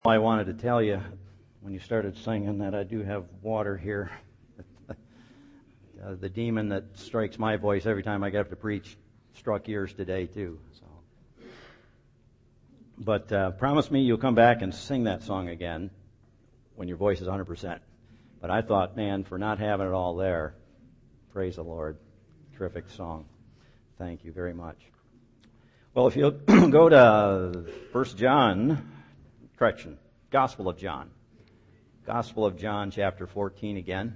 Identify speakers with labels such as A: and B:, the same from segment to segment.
A: I wanted to tell you when you started singing that I do have water here. The demon that strikes my voice every time I get up to preach struck yours today too. But promise me you'll come back and sing that song again when your voice is 100%. But I thought, man, for not having it all there, praise the Lord. Terrific song. Thank you very much. Well, if you'll go to 1 John, Gospel of John. Gospel of John, chapter 14 again.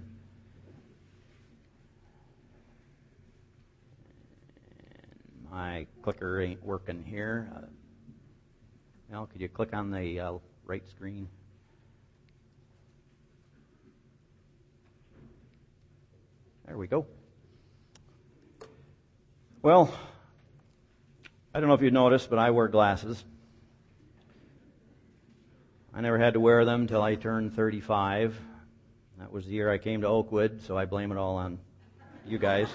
A: And my clicker ain't working here. Mel, could you click on the right screen? There we go. Well, I don't know if you noticed, but I wear glasses. I never had to wear them until I turned 35. That was the year I came to Oakwood, so I blame it all on you guys.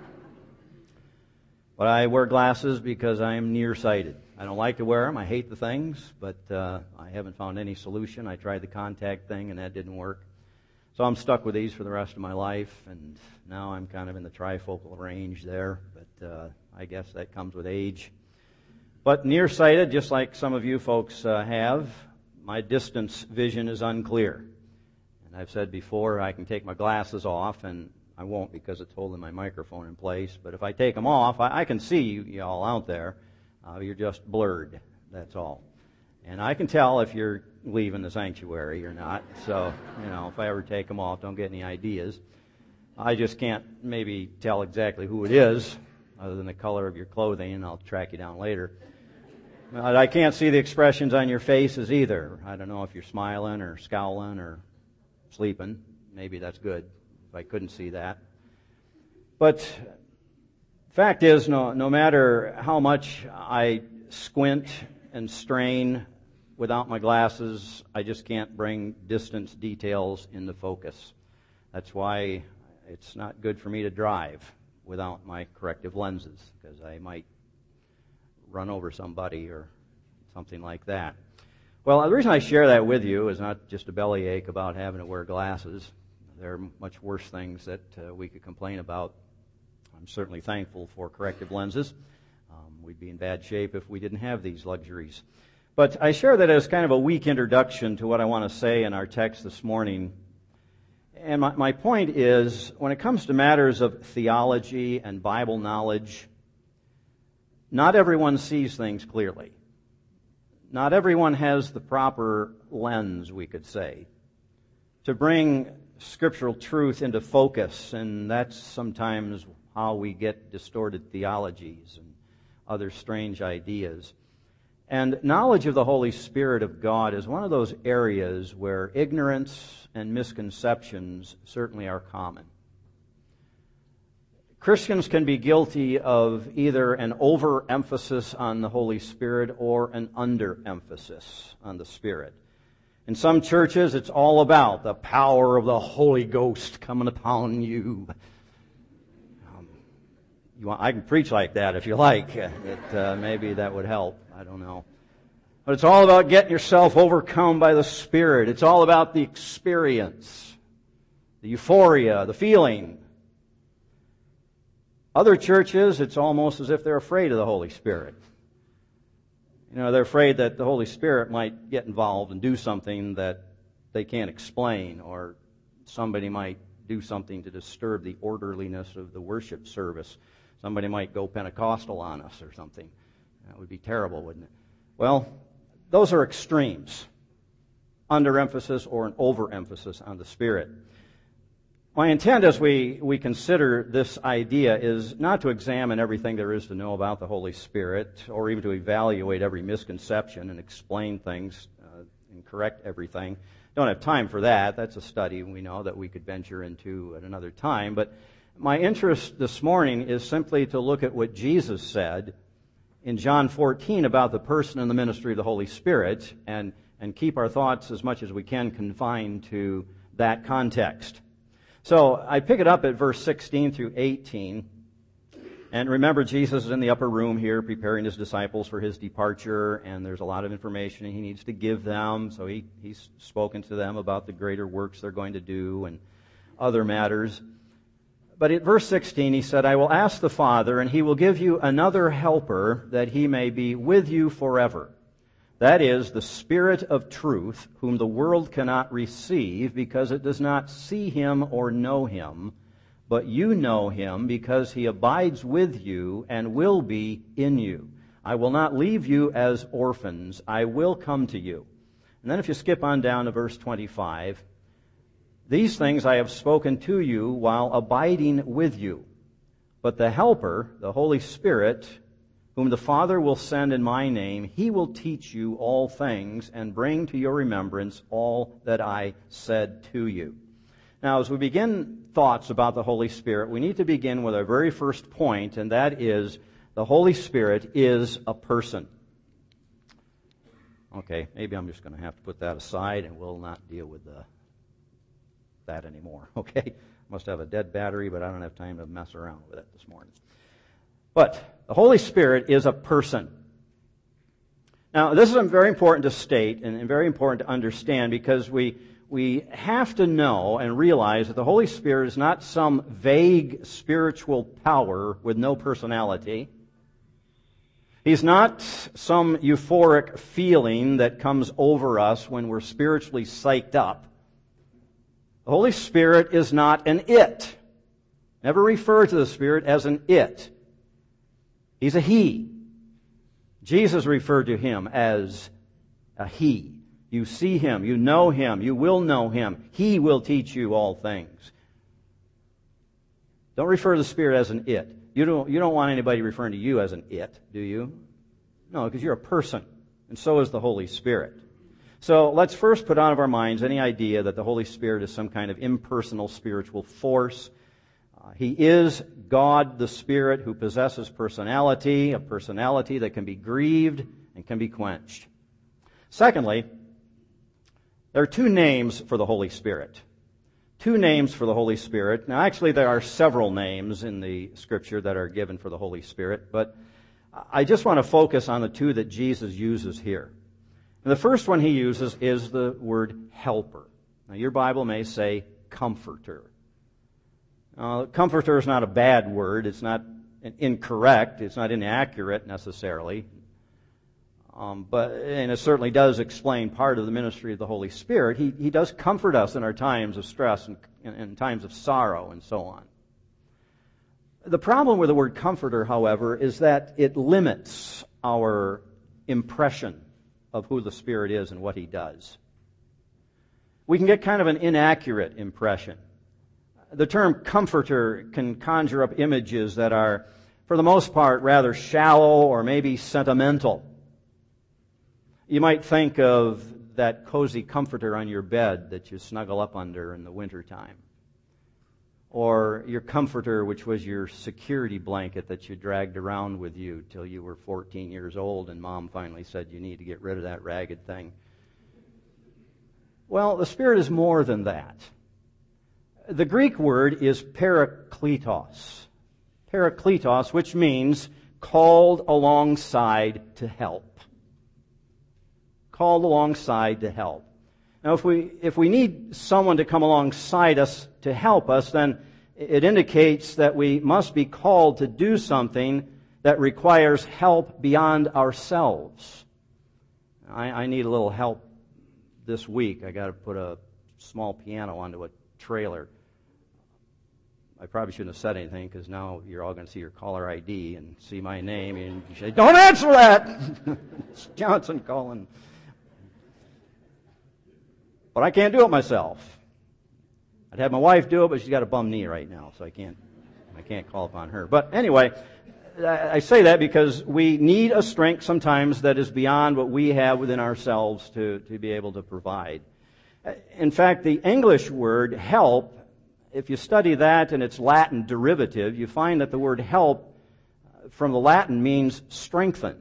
A: But I wear glasses because I am nearsighted. I don't like to wear them. I hate the things, but I haven't found any solution. I tried the contact thing, and that didn't work. So I'm stuck with these for the rest of my life, and now I'm kind of in the trifocal range there, but I guess that comes with age. But nearsighted, just like some of you folks have, my distance vision is unclear. And I've said before, I can take my glasses off, and I won't because it's holding my microphone in place. But if I take them off, I can see you all out there. You're just blurred, that's all. And I can tell if you're leaving the sanctuary or not. So, if I ever take them off, don't get any ideas. I just can't maybe tell exactly who it is, other than the color of your clothing, and I'll track you down later. I can't see the expressions on your faces either. I don't know if you're smiling or scowling or sleeping. Maybe that's good if I couldn't see that. But fact is, no matter how much I squint and strain without my glasses, I just can't bring distance details into focus. That's why it's not good for me to drive without my corrective lenses, because I might run over somebody or something like that. Well, the reason I share that with you is not just a bellyache about having to wear glasses. There are much worse things that we could complain about. I'm certainly thankful for corrective lenses. We'd be in bad shape if we didn't have these luxuries. But I share that as kind of a weak introduction to what I want to say in our text this morning. And my point is, when it comes to matters of theology and Bible knowledge, not everyone sees things clearly. Not everyone has the proper lens, we could say, to bring scriptural truth into focus, and that's sometimes how we get distorted theologies and other strange ideas. And knowledge of the Holy Spirit of God is one of those areas where ignorance and misconceptions certainly are common. Christians can be guilty of either an overemphasis on the Holy Spirit or an underemphasis on the Spirit. In some churches, it's all about the power of the Holy Ghost coming upon you. I can preach like that if you like. Maybe that would help. I don't know. But it's all about getting yourself overcome by the Spirit. It's all about the experience, the euphoria, the feeling. Other churches, it's almost as if they're afraid of the Holy Spirit. They're afraid that the Holy Spirit might get involved and do something that they can't explain, or somebody might do something to disturb the orderliness of the worship service. Somebody might go Pentecostal on us or something. That would be terrible, wouldn't it? Well, those are extremes. Underemphasis or an overemphasis on the Spirit. My intent as we consider this idea is not to examine everything there is to know about the Holy Spirit, or even to evaluate every misconception and explain things and correct everything. Don't have time for that. That's a study we know that we could venture into at another time. But my interest this morning is simply to look at what Jesus said in John 14 about the person and the ministry of the Holy Spirit, and keep our thoughts as much as we can confined to that context. So I pick it up at verse 16 through 18, And remember, Jesus is in the upper room here preparing his disciples for his departure, and there's a lot of information he needs to give them. So he's spoken to them about the greater works they're going to do and other matters. But at verse 16, he said, I will ask the Father, and he will give you another helper, that he may be with you forever. That is, the Spirit of truth, whom the world cannot receive, because it does not see him or know him. But you know him, because he abides with you and will be in you. I will not leave you as orphans. I will come to you. And then if you skip on down to verse 25, these things I have spoken to you while abiding with you. But the Helper, the Holy Spirit, whom the Father will send in my name, he will teach you all things and bring to your remembrance all that I said to you. Now, as we begin thoughts about the Holy Spirit, we need to begin with our very first point, and that is the Holy Spirit is a person. Okay, maybe I'm just going to have to put that aside and we'll not deal with that anymore. Okay, must have a dead battery, but I don't have time to mess around with it this morning. But the Holy Spirit is a person. Now, this is very important to state and very important to understand, because we have to know and realize that the Holy Spirit is not some vague spiritual power with no personality. He's not some euphoric feeling that comes over us when we're spiritually psyched up. The Holy Spirit is not an it. Never refer to the Spirit as an it. He's a he. Jesus referred to him as a he. You see him, you know him, you will know him. He will teach you all things. Don't refer to the Spirit as an it. You don't want anybody referring to you as an it, do you? No, because you're a person, and so is the Holy Spirit. So let's first put out of our minds any idea that the Holy Spirit is some kind of impersonal spiritual force. He is God the Spirit who possesses personality, a personality that can be grieved and can be quenched. Secondly, there are two names for the Holy Spirit. Two names for the Holy Spirit. Now, actually, there are several names in the Scripture that are given for the Holy Spirit, but I just want to focus on the two that Jesus uses here. And the first one he uses is the word helper. Now, your Bible may say comforter. Comforter is not a bad word. It's not incorrect. It's not inaccurate necessarily. And it certainly does explain part of the ministry of the Holy Spirit. He does comfort us in our times of stress and times of sorrow and so on. The problem with the word comforter, however, is that it limits our impression of who the Spirit is and what he does. We can get kind of an inaccurate impression. The term comforter can conjure up images that are, for the most part, rather shallow or maybe sentimental. You might think of that cozy comforter on your bed that you snuggle up under in the wintertime. Or your comforter, which was your security blanket that you dragged around with you till you were 14 years old and Mom finally said you need to get rid of that ragged thing. Well, the Spirit is more than that. The Greek word is parakletos. Parakletos, which means called alongside to help. Called alongside to help. Now, if we need someone to come alongside us to help us, then it indicates that we must be called to do something that requires help beyond ourselves. I need a little help this week. I got to put a small piano onto a trailer. I probably shouldn't have said anything because now you're all going to see your caller ID and see my name and you say, "Don't answer that!" It's Johnson calling. But I can't do it myself. I'd have my wife do it, but she's got a bum knee right now, so I can't call upon her. But anyway, I say that because we need a strength sometimes that is beyond what we have within ourselves to be able to provide. In fact, the English word help, if you study that in its Latin derivative, you find that the word help from the Latin means strengthen.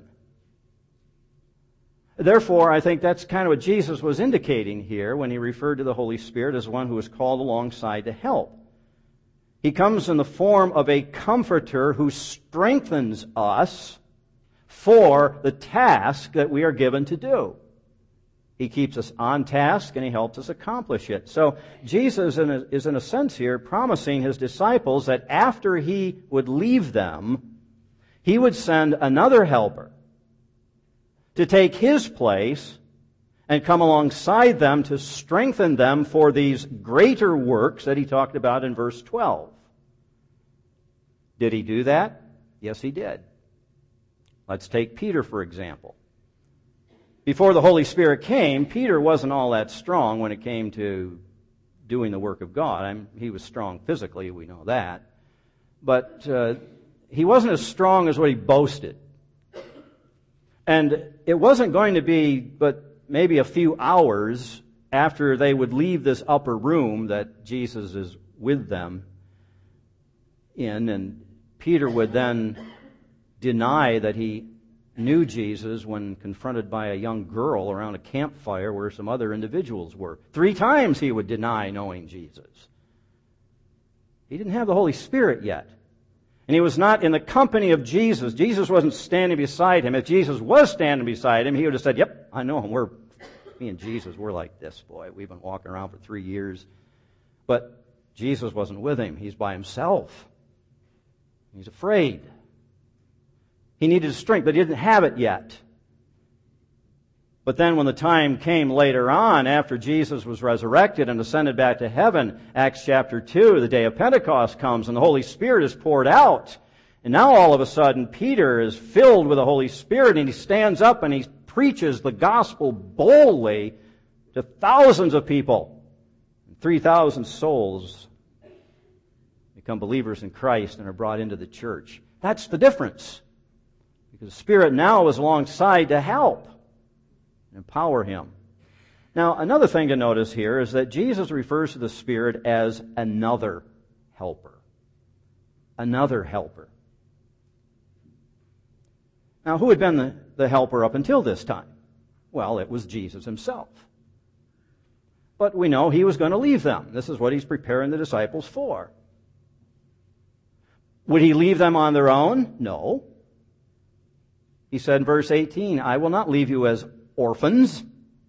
A: Therefore, I think that's kind of what Jesus was indicating here when he referred to the Holy Spirit as one who is called alongside to help. He comes in the form of a comforter who strengthens us for the task that we are given to do. He keeps us on task and He helps us accomplish it. So Jesus is in a sense here promising His disciples that after He would leave them, He would send another helper to take His place and come alongside them to strengthen them for these greater works that He talked about in verse 12. Did He do that? Yes, He did. Let's take Peter, for example. Before the Holy Spirit came, Peter wasn't all that strong when it came to doing the work of God. He was strong physically, we know that. But he wasn't as strong as what he boasted. And it wasn't going to be but maybe a few hours after they would leave this upper room that Jesus is with them in, and Peter would then deny that he knew Jesus when confronted by a young girl around a campfire where some other individuals were. 3 times he would deny knowing Jesus. He didn't have the Holy Spirit yet. And he was not in the company of Jesus. Jesus wasn't standing beside him. If Jesus was standing beside him, he would have said, "Yep, I know him. Me and Jesus, we're like this, boy. We've been walking around for 3 years." But Jesus wasn't with him. He's by himself. He's afraid. He needed strength, but he didn't have it yet. But then when the time came later on, after Jesus was resurrected and ascended back to heaven, Acts chapter 2, the day of Pentecost comes and the Holy Spirit is poured out. And now all of a sudden, Peter is filled with the Holy Spirit and he stands up and he preaches the gospel boldly to thousands of people. 3,000 souls become believers in Christ and are brought into the church. That's the difference. Because the Spirit now is alongside to help and empower him. Now, another thing to notice here is that Jesus refers to the Spirit as another helper. Another helper. Now, who had been the helper up until this time? Well, it was Jesus himself. But we know he was going to leave them. This is what he's preparing the disciples for. Would he leave them on their own? No. He said in verse 18, "I will not leave you as orphans."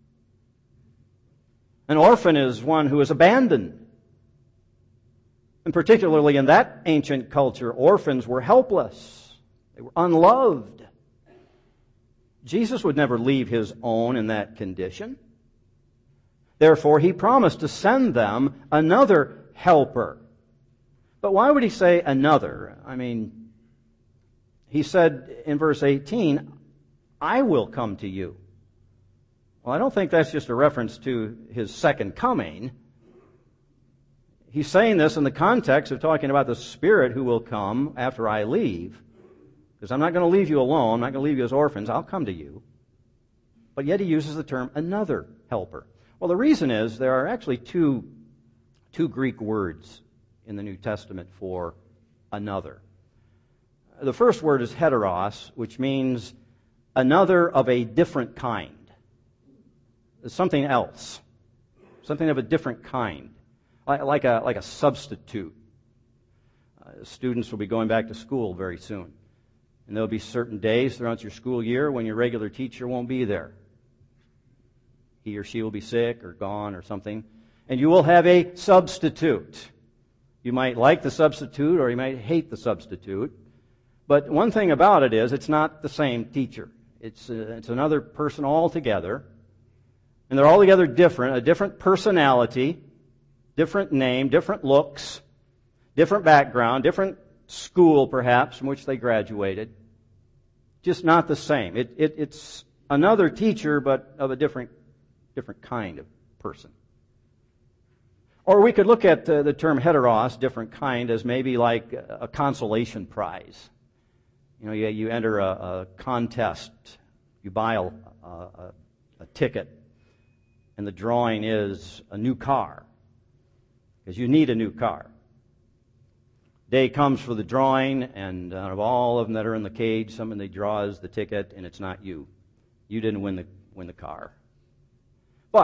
A: An orphan is one who is abandoned. And particularly in that ancient culture, orphans were helpless. They were unloved. Jesus would never leave his own in that condition. Therefore, he promised to send them another helper. But why would he say another? He said in verse 18, "I will come to you." Well, I don't think that's just a reference to his second coming. He's saying this in the context of talking about the Spirit who will come after I leave. Because I'm not going to leave you alone. I'm not going to leave you as orphans. I'll come to you. But yet he uses the term another helper. Well, the reason is there are actually two Greek words in the New Testament for another. The first word is heteros, which means another of a different kind. Something else. Something of a different kind. Like a substitute. Students will be going back to school very soon. And there'll be certain days throughout your school year when your regular teacher won't be there. He or she will be sick or gone or something. And you will have a substitute. You might like the substitute or you might hate the substitute. But one thing about it is it's not the same teacher. It's another person altogether. And they're altogether different, a different personality, different name, different looks, different background, different school perhaps from which they graduated. Just not the same. It's another teacher but of a different kind of person. Or we could look at the term heteros, different kind, as maybe like a consolation prize. You enter a contest, you buy a ticket, and the drawing is a new car, because you need a new car. Day comes for the drawing, and out of all of them that are in the cage, somebody draws the ticket, and it's not you. You didn't win the car. But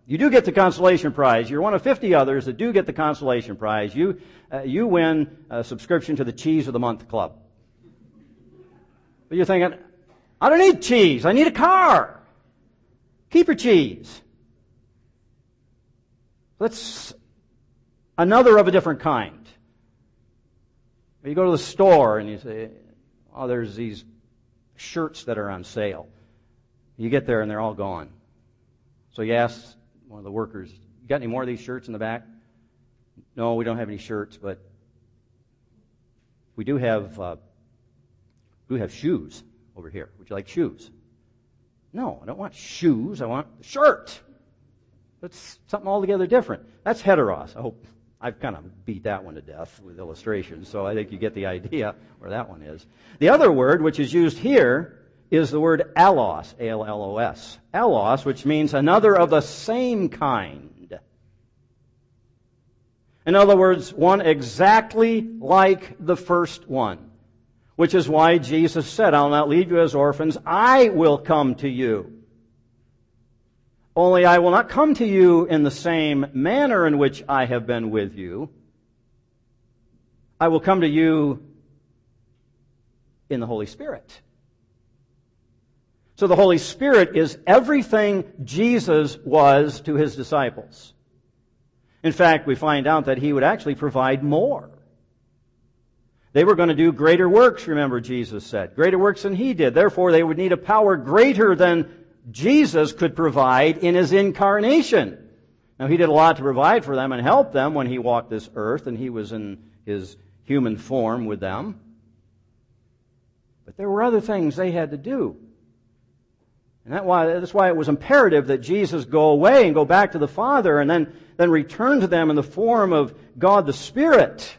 A: You do get the consolation prize. You're one of 50 others that do get the consolation prize. You win a subscription to the Cheese of the Month Club. But you're thinking, I don't need cheese. I need a car. Keep your cheese. That's another of a different kind. You go to the store and you say, oh, there's these shirts that are on sale. You get there and they're all gone. So you ask one of the workers, you got any more of these shirts in the back? No, we don't have any shirts, but we do have shoes over here. Would you like shoes? No, I don't want shoes. I want the shirt. That's something altogether different. That's heteros. I hope I've kind of beat that one to death with illustrations, so I think you get the idea where that one is. The other word, which is used here, is the word allos, A-L-L-O-S. Allos, which means another of the same kind. In other words, one exactly like the first one, which is why Jesus said, I'll not leave you as orphans, I will come to you. Only I will not come to you in the same manner in which I have been with you. I will come to you in the Holy Spirit. So the Holy Spirit is everything Jesus was to His disciples. In fact, we find out that He would actually provide more. They were going to do greater works, remember Jesus said. Greater works than He did. Therefore, they would need a power greater than Jesus could provide in His incarnation. Now, He did a lot to provide for them and help them when He walked this earth and He was in His human form with them. But there were other things they had to do. And that's why it was imperative that Jesus go away and go back to the Father and then return to them in the form of God the Spirit,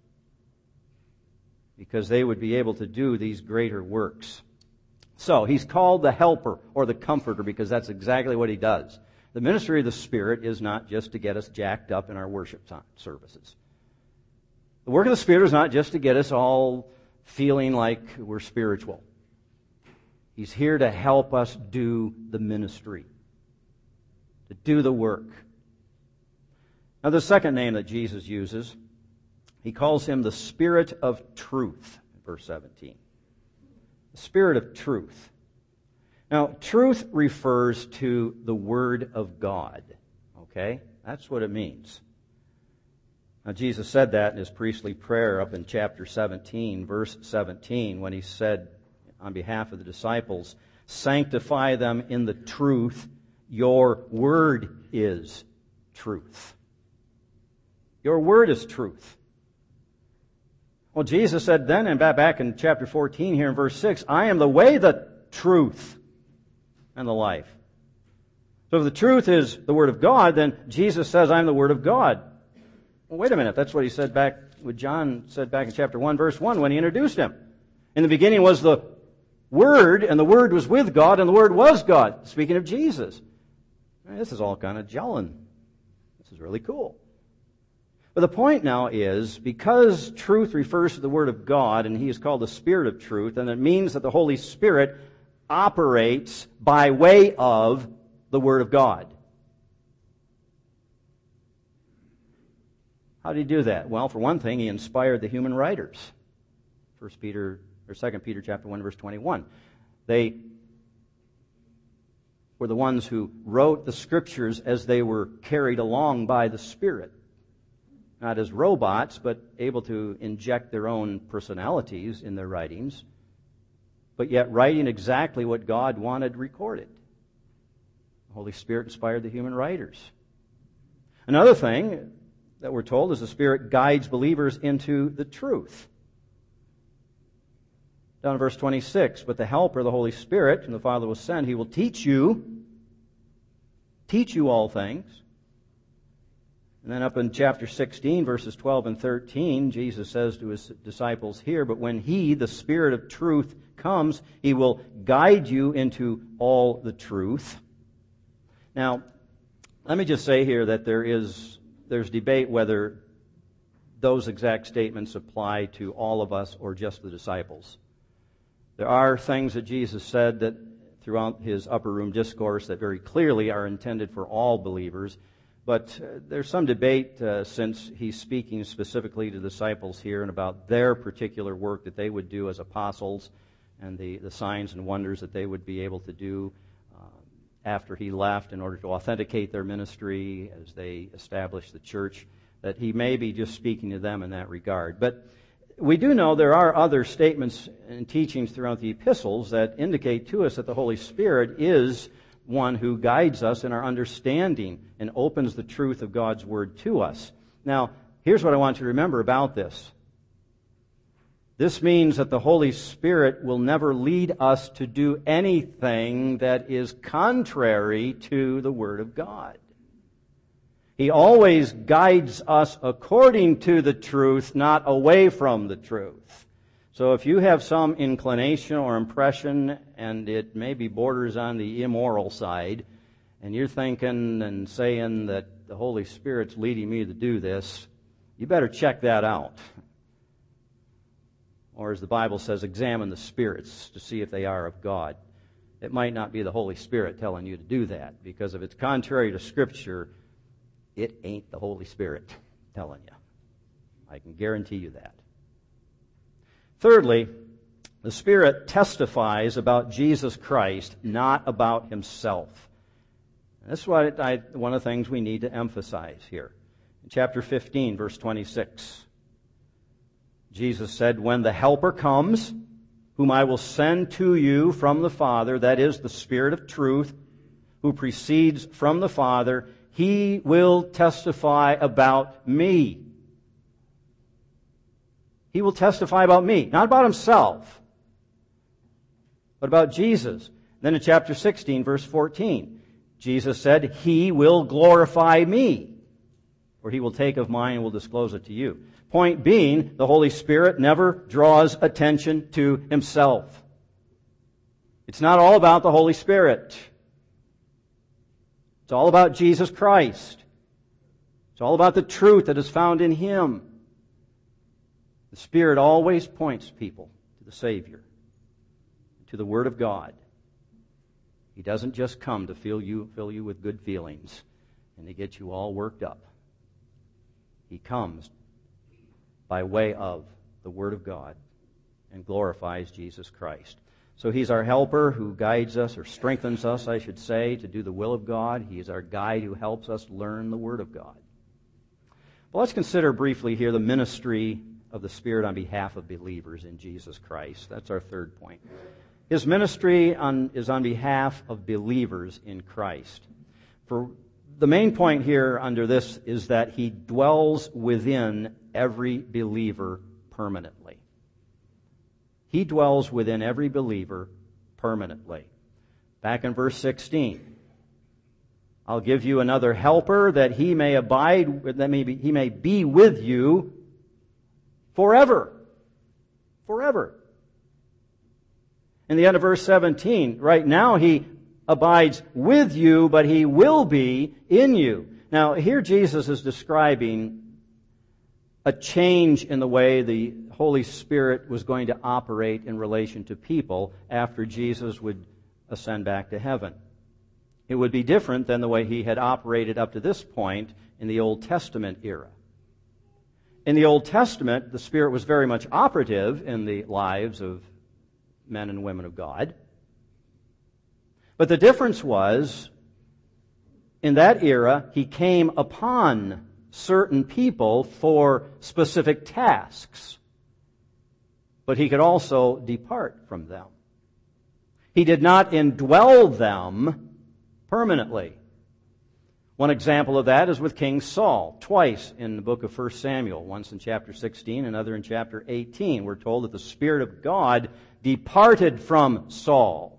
A: because they would be able to do these greater works. So, He's called the Helper or the Comforter because that's exactly what He does. The ministry of the Spirit is not just to get us jacked up in our worship services. The work of the Spirit is not just to get us all feeling like we're spiritual. He's here to help us do the ministry, to do the work. Now, the second name that Jesus uses, He calls Him the Spirit of Truth, verse 17. The Spirit of Truth. Now, truth refers to the Word of God. Okay? That's what it means. Now, Jesus said that in His priestly prayer up in chapter 17, verse 17, when He said on behalf of the disciples, sanctify them in the truth. Your word is truth. Your word is truth. Well, Jesus said then, and back in chapter 14 here in verse 6, I am the way, the truth, and the life. So if the truth is the Word of God, then Jesus says, I'm the Word of God. Well, wait a minute. That's what He said back, what John said back in chapter 1, verse 1, when He introduced Him. In the beginning was the Word, and the Word was with God, and the Word was God. Speaking of Jesus. This is all kind of gelling. This is really cool. But the point now is, because truth refers to the Word of God, and He is called the Spirit of Truth, and it means that the Holy Spirit operates by way of the Word of God. How did He do that? Well, for one thing, He inspired the human writers. 2 Peter chapter 1, verse 21. They were the ones who wrote the Scriptures as they were carried along by the Spirit. Not as robots, but able to inject their own personalities in their writings, but yet writing exactly what God wanted recorded. The Holy Spirit inspired the human writers. Another thing that we're told is the Spirit guides believers into the truth. Down in verse 26, but the Helper, the Holy Spirit, whom the Father will send, He will teach you all things. And then up in chapter 16, verses 12 and 13, Jesus says to His disciples here, but when He, the Spirit of truth, comes, He will guide you into all the truth. Now, let me just say here that there's debate whether those exact statements apply to all of us or just the disciples. There are things that Jesus said that throughout his upper room discourse that very clearly are intended for all believers. But there's some debate since he's speaking specifically to disciples here and about their particular work that they would do as apostles and the signs and wonders that they would be able to do after he left in order to authenticate their ministry as they established the church, that he may be just speaking to them in that regard. But we do know there are other statements and teachings throughout the epistles that indicate to us that the Holy Spirit is one who guides us in our understanding and opens the truth of God's Word to us. Now, here's what I want you to remember about this. This means that the Holy Spirit will never lead us to do anything that is contrary to the Word of God. He always guides us according to the truth, not away from the truth. So if you have some inclination or impression, and it maybe borders on the immoral side, and you're thinking and saying that the Holy Spirit's leading me to do this, you better check that out. Or as the Bible says, examine the spirits to see if they are of God. It might not be the Holy Spirit telling you to do that, because if it's contrary to Scripture, it ain't the Holy Spirit telling you. I can guarantee you that. Thirdly, the Spirit testifies about Jesus Christ, not about Himself. And this is one of the things we need to emphasize here. In chapter 15, verse 26, Jesus said, "When the Helper comes, whom I will send to you from the Father, that is, the Spirit of truth, who proceeds from the Father, He will testify about me." He will testify about me, not about Himself, but about Jesus. Then in chapter 16, verse 14, Jesus said, "He will glorify me, for He will take of mine and will disclose it to you." Point being, the Holy Spirit never draws attention to Himself. It's not all about the Holy Spirit. It's all about Jesus Christ. It's all about the truth that is found in Him. The Spirit always points people to the Savior, to the Word of God. He doesn't just come to fill you with good feelings and to get you all worked up. He comes by way of the Word of God and glorifies Jesus Christ. So He's our helper who guides us, or strengthens us, I should say, to do the will of God. He is our guide who helps us learn the Word of God. Well, let's consider briefly here the ministry of the Spirit on behalf of believers in Jesus Christ. That's our third point. His ministry is on behalf of believers in Christ. For the main point here under this is that He dwells within every believer permanently. He dwells within every believer permanently. Back in verse 16, "I'll give you another helper that He may abide, He may be with you forever." Forever. In the end of verse 17, right now He abides with you, but He will be in you. Now, here Jesus is describing a change in the way the Holy Spirit was going to operate in relation to people after Jesus would ascend back to heaven. It would be different than the way He had operated up to this point in the Old Testament era. In the Old Testament, the Spirit was very much operative in the lives of men and women of God. But the difference was, in that era, He came upon certain people for specific tasks. But He could also depart from them. He did not indwell them permanently. One example of that is with King Saul. Twice in the book of 1 Samuel, once in chapter 16, another in chapter 18, we're told that the Spirit of God departed from Saul.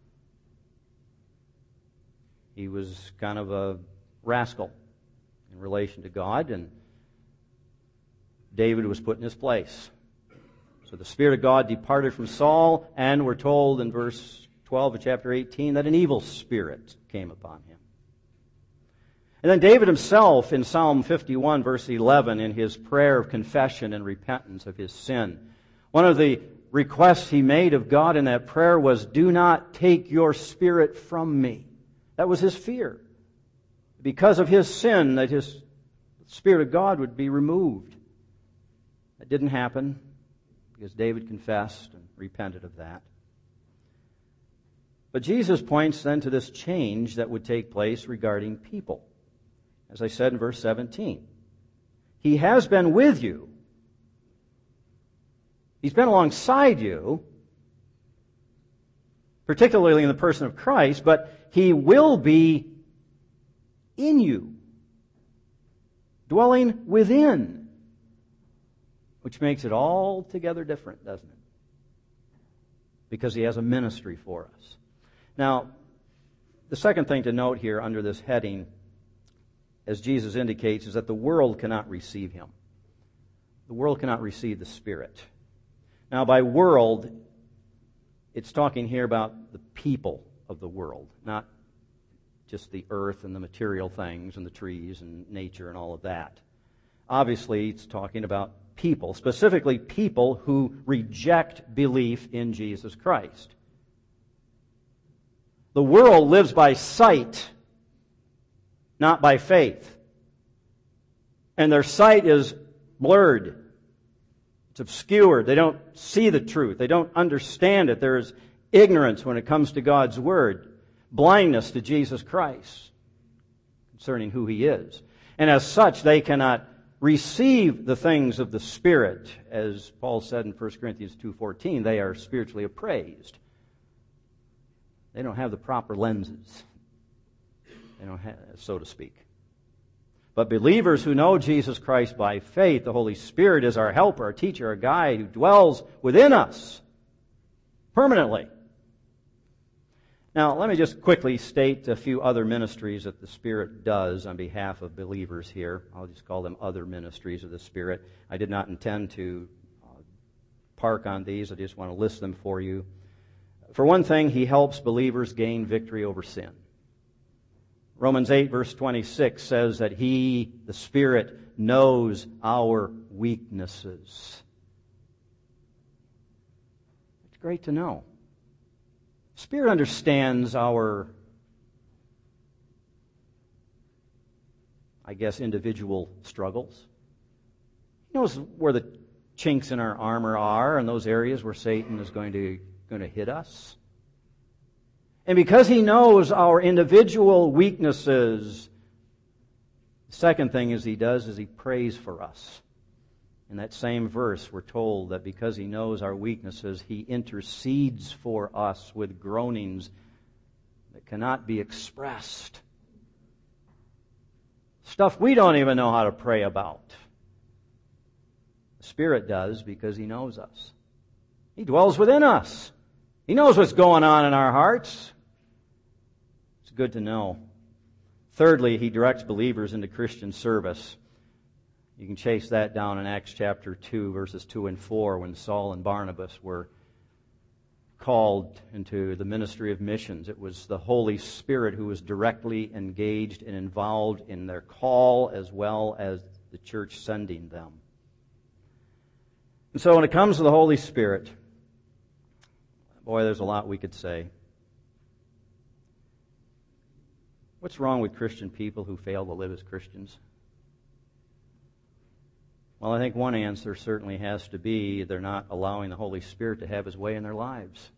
A: He was kind of a rascal in relation to God, and David was put in his place. So the Spirit of God departed from Saul, and we're told in verse 12 of chapter 18 that an evil spirit came upon him. And then David himself in Psalm 51, verse 11, in his prayer of confession and repentance of his sin, one of the request he made of God in that prayer was, "Do not take your Spirit from me." That was his fear. Because of his sin, that his Spirit of God would be removed. That didn't happen because David confessed and repented of that. But Jesus points then to this change that would take place regarding people. As I said in verse 17, He has been with you. He's been alongside you, particularly in the person of Christ, but He will be in you, dwelling within, which makes it altogether different, doesn't it? Because He has a ministry for us. Now, the second thing to note here under this heading, as Jesus indicates, is that the world cannot receive Him. The world cannot receive the Spirit. Now, by world, it's talking here about the people of the world, not just the earth and the material things and the trees and nature and all of that. Obviously, it's talking about people, specifically people who reject belief in Jesus Christ. The world lives by sight, not by faith. And their sight is blurred. It's obscured. They don't see the truth. They don't understand it. There is ignorance when it comes to God's Word. Blindness to Jesus Christ concerning who He is. And as such, they cannot receive the things of the Spirit. As Paul said in 1 Corinthians 2:14, they are spiritually appraised. They don't have the proper lenses. They don't have, so to speak. But believers who know Jesus Christ by faith, the Holy Spirit is our helper, our teacher, our guide, who dwells within us permanently. Now, let me just quickly state a few other ministries that the Spirit does on behalf of believers here. I'll just call them other ministries of the Spirit. I did not intend to park on these. I just want to list them for you. For one thing, He helps believers gain victory over sin. Romans 8 verse 26 says that He, the Spirit, knows our weaknesses. It's great to know. The Spirit understands our, individual struggles. He knows where the chinks in our armor are and those areas where Satan is going to hit us. And because He knows our individual weaknesses, the second thing He does is He prays for us. In that same verse, we're told that because He knows our weaknesses, He intercedes for us with groanings that cannot be expressed. Stuff we don't even know how to pray about. The Spirit does because He knows us. He dwells within us. He knows what's going on in our hearts. It's good to know. Thirdly, He directs believers into Christian service. You can chase that down in Acts chapter 2, verses 2 and 4, when Saul and Barnabas were called into the ministry of missions. It was the Holy Spirit who was directly engaged and involved in their call as well as the church sending them. And so when it comes to the Holy Spirit, boy, there's a lot we could say. What's wrong with Christian people who fail to live as Christians? Well, I think one answer certainly has to be they're not allowing the Holy Spirit to have His way in their lives.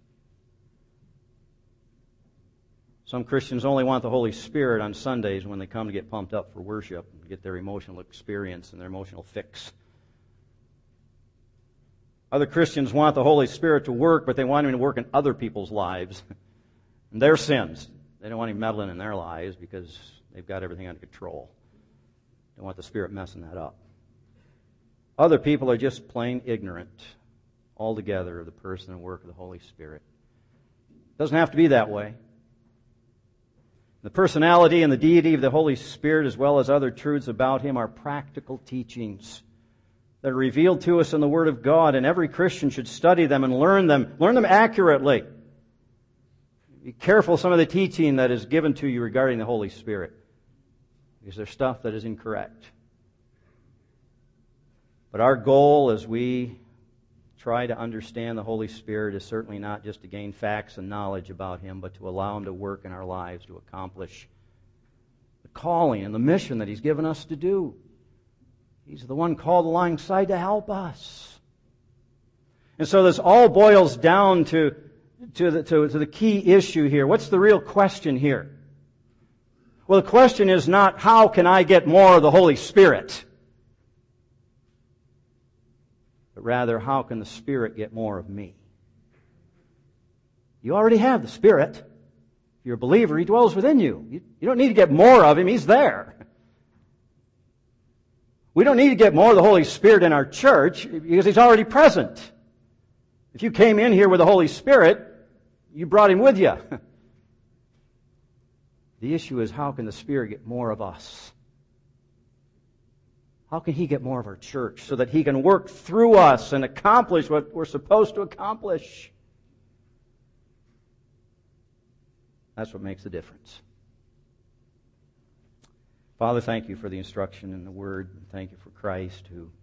A: Some Christians only want the Holy Spirit on Sundays when they come to get pumped up for worship and get their emotional experience and their emotional fix. Other Christians want the Holy Spirit to work, but they want Him to work in other people's lives and their sins. They don't want Him meddling in their lives because they've got everything under control. They don't want the Spirit messing that up. Other people are just plain ignorant altogether of the person and work of the Holy Spirit. It doesn't have to be that way. The personality and the deity of the Holy Spirit, as well as other truths about Him, are practical teachings that are revealed to us in the Word of God, and every Christian should study them and learn them accurately. Be careful some of the teaching that is given to you regarding the Holy Spirit, because there's stuff that is incorrect. But our goal as we try to understand the Holy Spirit is certainly not just to gain facts and knowledge about Him, but to allow Him to work in our lives to accomplish the calling and the mission that He's given us to do. He's the one called alongside to help us. And so this all boils down to the key issue here. What's the real question here? Well, the question is not, how can I get more of the Holy Spirit? But rather, how can the Spirit get more of me? You already have the Spirit. If you're a believer, He dwells within you. You don't need to get more of Him. He's there. We don't need to get more of the Holy Spirit in our church because He's already present. If you came in here with the Holy Spirit, you brought Him with you. The issue is, how can the Spirit get more of us? How can He get more of our church so that He can work through us and accomplish what we're supposed to accomplish? That's what makes the difference. Father, thank You for the instruction in the Word. Thank You for Christ who